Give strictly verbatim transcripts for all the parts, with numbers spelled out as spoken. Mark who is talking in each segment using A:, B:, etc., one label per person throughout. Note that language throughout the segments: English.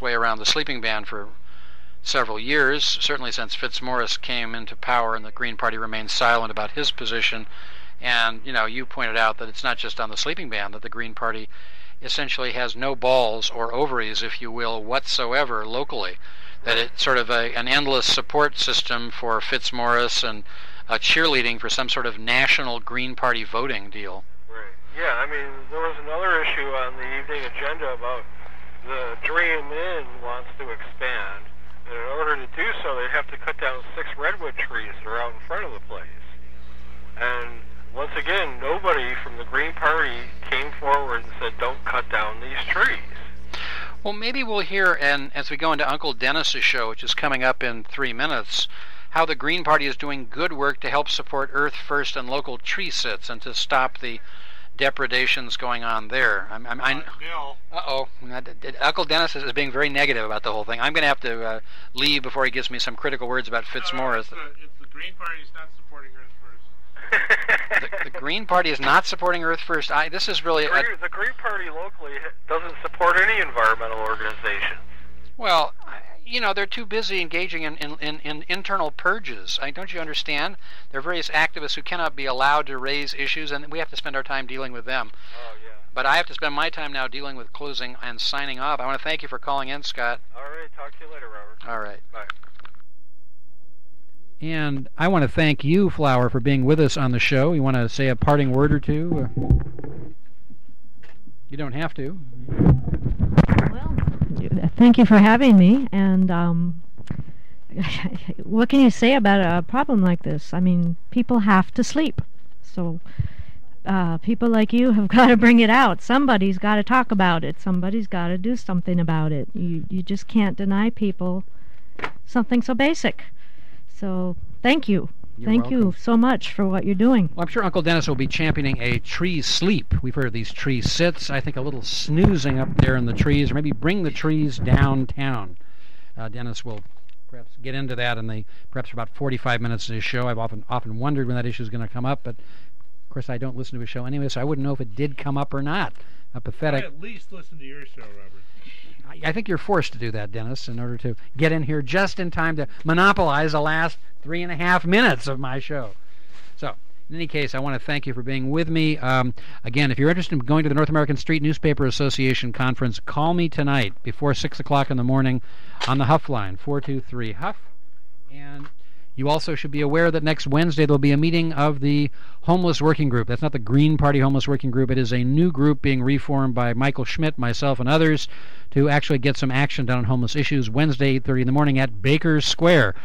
A: way around the sleeping ban for several years, certainly since Fitzmaurice came into power and the Green Party remained silent about his position. And, you know, you pointed out that it's not just on the sleeping ban, that the Green Party essentially has no balls or ovaries, if you will, whatsoever locally. That it's sort of a, an endless support system for Fitzmaurice and uh, cheerleading for some sort of national Green Party voting deal.
B: Right. Yeah, I mean, there was another issue on the evening agenda about the Dream Inn wants to expand. And in order to do so, they'd have to cut down six redwood trees that are out in front of the place. And once again, nobody from the Green Party came forward and said, don't cut down these trees.
A: Well, maybe we'll hear, and as we go into Uncle Dennis's show, which is coming up in three minutes, how the Green Party is doing good work to help support Earth First and local tree sits and to stop the depredations going on there. I'm, I'm, I'm, uh-oh. Uncle Dennis is being very negative about the whole thing. I'm going to have to uh, leave before he gives me some critical words about Fitzmaurice.
C: No, no, it's, the, it's the Green Party is not supporting Earth First.
A: the, the Green Party is not supporting Earth First. I, this is really...
B: The Green, a, the Green Party locally doesn't support any environmental organization.
A: Well, you know, they're too busy engaging in, in, in, in internal purges. I, don't you understand? There are various activists who cannot be allowed to raise issues, and we have to spend our time dealing with them.
B: Oh, yeah.
A: But I have to spend my time now dealing with closing and signing off. I want to thank you for calling in, Scott.
B: All right. Talk to you later, Robert.
A: All right.
B: Bye.
A: And I want to thank you, Flower, for being with us on the show. You want to say a parting word or two? You don't have to.
D: Well, thank you for having me. And um, what can you say about a problem like this? I mean, people have to sleep. So uh, people like you have got to bring it out. Somebody's got to talk about it. Somebody's got to do something about it. You, you just can't deny people something so basic. So, thank you.
A: You're
D: Thank
A: welcome.
D: you so much for what you're doing.
A: Well, I'm sure Uncle Dennis will be championing a tree sleep. We've heard of these tree sits. I think a little snoozing up there in the trees, or maybe bring the trees downtown. Uh, Dennis will perhaps get into that in the perhaps for about forty-five minutes of his show. I've often often wondered when that issue is going to come up, but of course I don't listen to his show anyway, so I wouldn't know if it did come up or not. A pathetic.
C: I at least listen to your show, Robert.
A: I think you're forced to do that, Dennis, in order to get in here just in time to monopolize the last three and a half minutes of my show. So, in any case, I want to thank you for being with me. Um, again, if you're interested in going to the North American Street Newspaper Association Conference, call me tonight before six o'clock in the morning on the Huff line, four two three Huff. And you also should be aware that next Wednesday there will be a meeting of the Homeless Working Group. That's not the Green Party Homeless Working Group. It is a new group being reformed by Michael Schmidt, myself, and others to actually get some action done on homeless issues Wednesday, eight thirty in the morning at Baker's Square.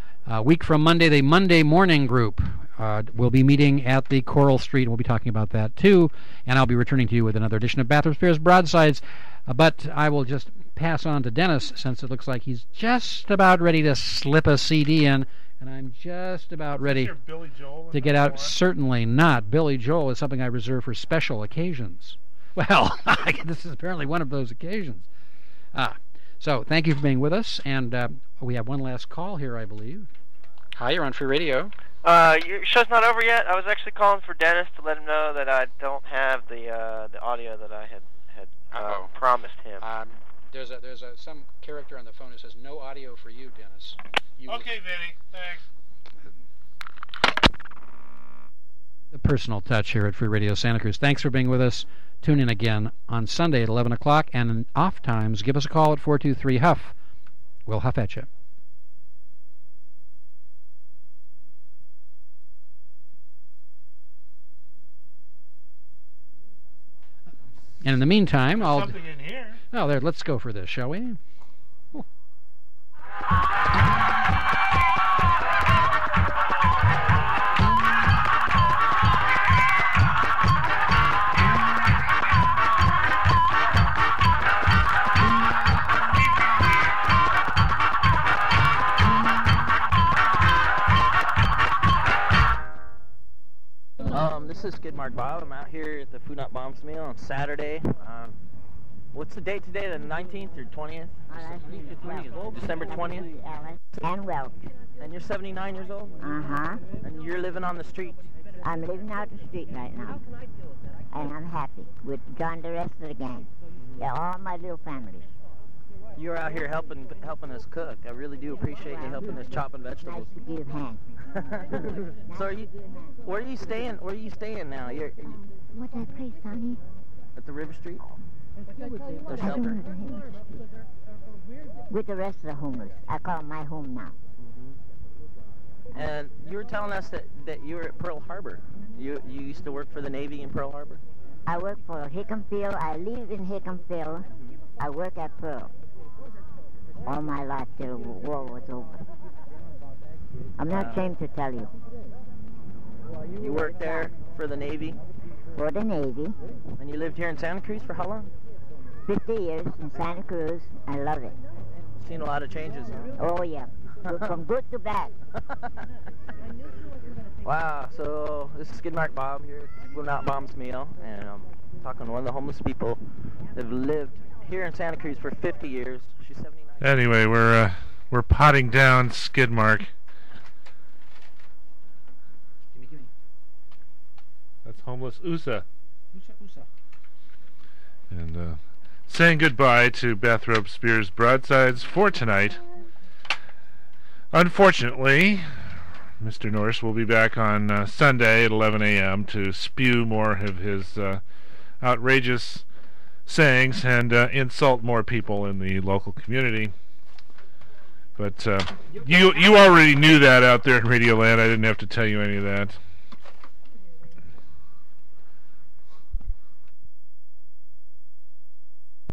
A: A week from Monday, the Monday Morning Group uh, will be meeting at the Coral Street, and we'll be talking about that too. And I'll be returning to you with another edition of Bathurst Bears Broadsides. Uh, but I will just pass on to Dennis, since it looks like he's just about ready to slip a C D in. And I'm just about ready
C: Billy Joel
A: to get out. Certainly not. Billy Joel is something I reserve for special occasions. Well, this is apparently one of those occasions. Ah, so thank you for being with us. And uh, we have one last call here, I believe. Hi, you're on Free Radio.
E: Uh, your show's not over yet. I was actually calling for Dennis to let him know that I don't have the uh, the audio that I had had uh, promised him.
A: Um, there's a there's a some character on the phone who says no audio for you, Dennis. You
C: okay, Vinny. Thanks.
A: The personal touch here at Free Radio Santa Cruz. Thanks for being with us. Tune in again on Sunday at eleven o'clock, and in off times, give us a call at four two three Huff. We'll huff at you. And in the meantime,
C: There's
A: I'll...
C: something in here.
A: Oh, there. Let's go for this, shall we? Oh.
F: Um, this is Skid Mark Bob. I'm out here at the Food Not Bombs meal on Saturday. Um, what's the date today? The nineteenth or twentieth? December twentieth.
G: And Welch.
F: And you're seventy-nine years old?
G: Uh-huh.
F: And you're living on the street?
G: I'm living out the street right now. And I'm happy with John the rest of the gang. They're all my little families.
F: You're out here helping helping us cook. I really do appreciate you helping us chopping vegetables.
G: Nice to give hand.
F: So are you, where are you staying? Where are you staying now? You're
G: What's that place, Sonny?
F: at the River Street. The
G: I don't
F: shelter.
G: know the name of the street. With the rest of the homeless. I call it my home now.
F: And you were telling us that, that you were at Pearl Harbor. You you used to work for the Navy in Pearl Harbor?
G: I work for Hickam Field. I live in Hickam Field. I work at Pearl. All my life till the war was over. I'm not
F: Wow.
G: ashamed to tell you.
F: You worked there for the Navy,
G: For the Navy,
F: and you lived here in Santa Cruz for how long?
G: fifty years in Santa Cruz. I love it.
F: Seen a lot of changes, huh?
G: Oh, yeah. Good- From good to bad.
F: Wow, so this is Skid Mark Bob here at Food Not Bombs Meal, and I'm talking to one of the homeless people that have lived here in Santa Cruz for fifty years. She's seventy-nine.
C: Anyway, we're uh, we're potting down Skid Mark.
A: Gimme, gimme.
C: That's homeless Usa.
A: Usa, Usa.
C: And uh, saying goodbye to Bathrobe Spears Broadsides for tonight. Unfortunately, Mister Norris will be back on uh, Sunday at eleven a.m. to spew more of his uh, outrageous sayings and uh, insult more people in the local community. But uh, you you already knew that out there in Radio Land. I didn't have to tell you any of that.